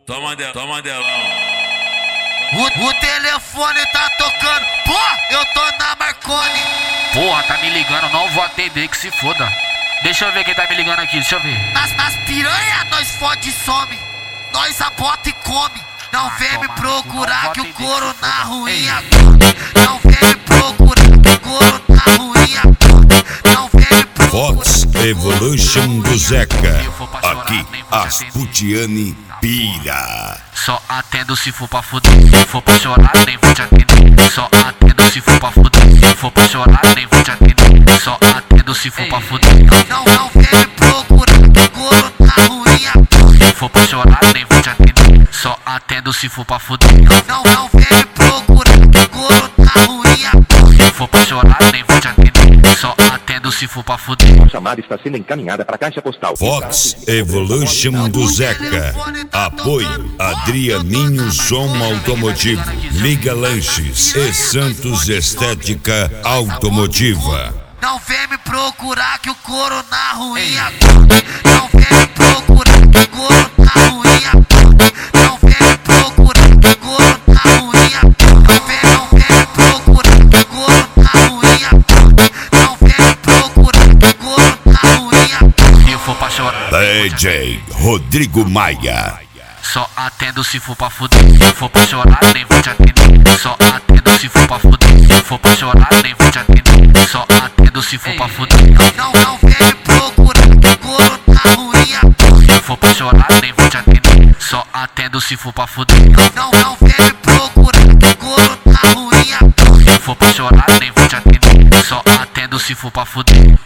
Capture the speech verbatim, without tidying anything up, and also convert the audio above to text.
Toma de, toma delão. O, o telefone tá tocando. Pô, eu tô na Marconi. Porra, tá me ligando, não vou atender, que se foda. Deixa eu ver quem tá me ligando aqui, deixa eu ver. Nas, nas piranha nós fode e some. Nós abota e come. Não Ah, vem me toma, procurar não que o vou atender, couro que se na foda. ruim Ei. agora. Não vem me procurar que o couro na ruim agora. Não vem me procurar. Fox Evolution do Zeca. for pra chorar, Aqui, nem vou te Asputiani pira. Só atendo se for pra fuder. Se for pra chorar, nem vou te atender. Só atendo se for pra fuder. Se for pra chorar, nem vou te atender. Só atendo se for pra fuder. Não, não vem me procurar que o couro na ruim agora. Se for pra chorar, nem vou te atender. Só atendo se for pra fuder. Não, não vem me procurar que o couro na ruim agora. Se for pra chorar, nem vou te atender. Só atendo se for pra fuder. A chamada está sendo encaminhada para a caixa postal. Fox Evolution do Zeca. Apoio Adrianinho Som Automotivo, Liga Lanches e Santos Estética Automotiva. Não vem me procurar que o couro na ruim agora. Não vem me procurar que o couro na ruim agora. Não vem me procurar que o couro na ruim agora. Não vem, não vem me procurar que o couro na ruim agora. Não vem me procurar que o couro na ruim agora. Se for pra chorar, D J Rodrigo Maia. só atendo se for pra fuder. Se for pra chorar, nem vou te atender. Só atendo se for pra fuder. Se for pra chorar, nem vou te atender. Só atendo se for pra fuder. Não, não vem me procurar que o couro na ruim agora. Se for pra chorar, nem vou te atender. Só atendo se for pra fuder. Não, não vem me procurar que o couro na ruim agora. Se for pra chorar, nem vou te atender. Só atendo se for pra fuder.